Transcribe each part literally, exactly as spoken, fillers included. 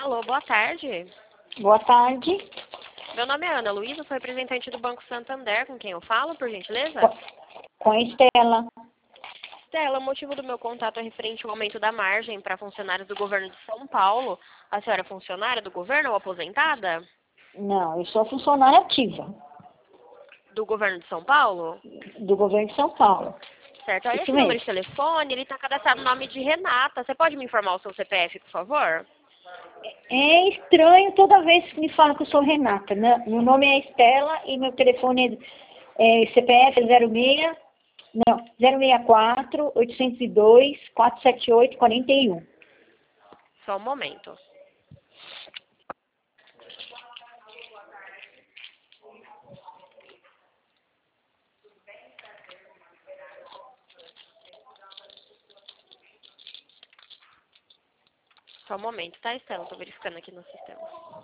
Alô, boa tarde. Boa tarde. Meu nome é Ana Luísa, sou representante do Banco Santander, com quem eu falo, por gentileza? Com a Estela. Estela, o motivo do meu contato é referente ao aumento da margem para funcionários do governo de São Paulo. A senhora é funcionária do governo ou aposentada? Não, eu sou funcionária ativa Do governo de São Paulo? do governo de São Paulo. Certo. Aí Isso esse número mesmo. de telefone, ele está cadastrado no nome de Renata. Você pode me informar o seu C P F, por favor? É estranho toda vez que me falam que eu sou Renata, né? Meu nome é Estela e meu telefone é, é C P F é zero seis, não, zero seis quatro, oito zero dois, quatro sete oito, quatro um. Só um momento. Só um momento, tá, Estela? Estou verificando aqui no sistema.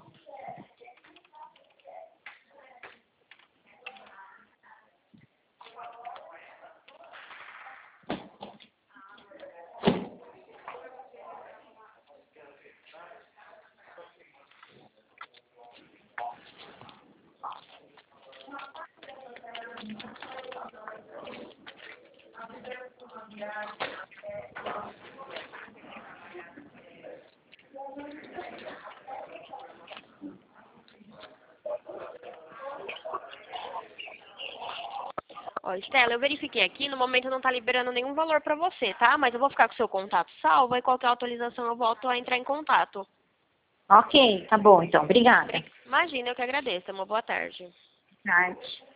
Ó, Estela, eu verifiquei aqui, no momento não está liberando nenhum valor para você, tá? Mas eu vou ficar com o seu contato salvo e qualquer atualização eu volto a entrar em contato. Ok, tá bom então. Obrigada. Imagina, eu que agradeço. Uma boa tarde. Tarde.